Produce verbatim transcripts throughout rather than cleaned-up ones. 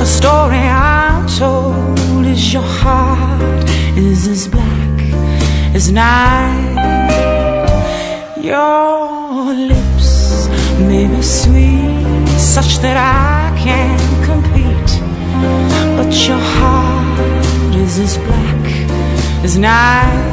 the story I'm told is your heart is as black as night. Your lips may be sweet, such that I can't compete, but your heart is as black as night.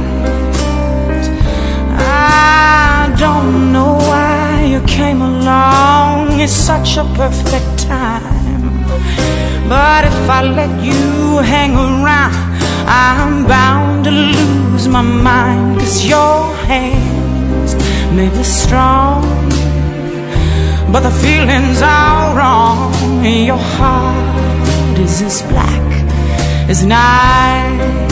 I don't know why you came along at such a perfect time, but if I let you hang around, I'm bound to lose my mind. 'Cause your hands may be strong, but the feelings are wrong. Your heart is as black as night.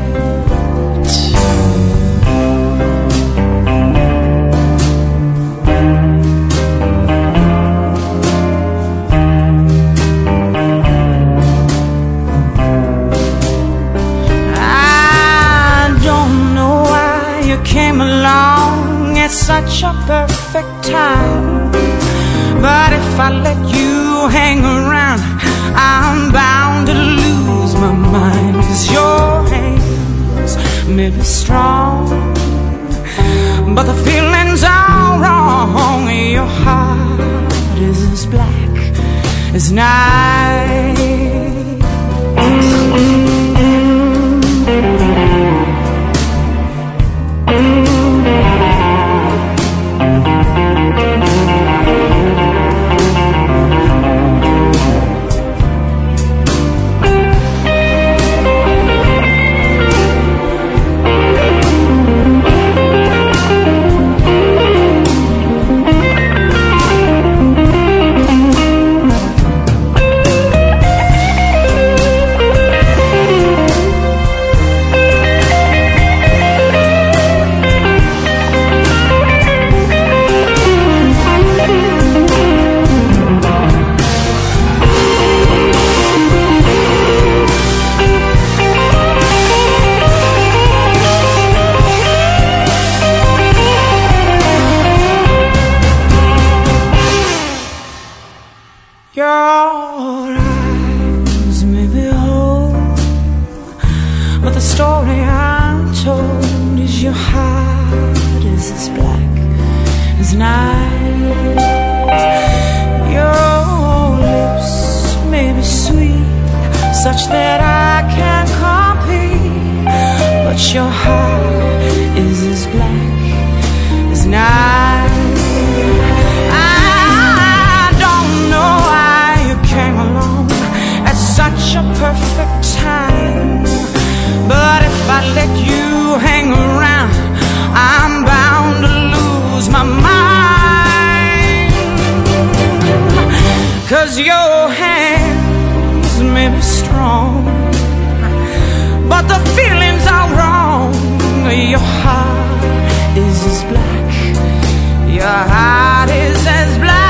Came along at such a perfect time, but if I let you hang around, I'm bound to lose my mind. 'Cause your hands may be strong, but the feelings are wrong. Your heart is as black as night. Your eyes may be whole, but the story I'm told is your heart is as black as night. Your lips may be sweet, such that I can't compete, but your heart is as black as night. Came along at such a perfect time, but if I let you hang around, I'm bound to lose my mind. 'Cause your hands may be strong, but the feelings are wrong. Your heart is as black, your heart is as black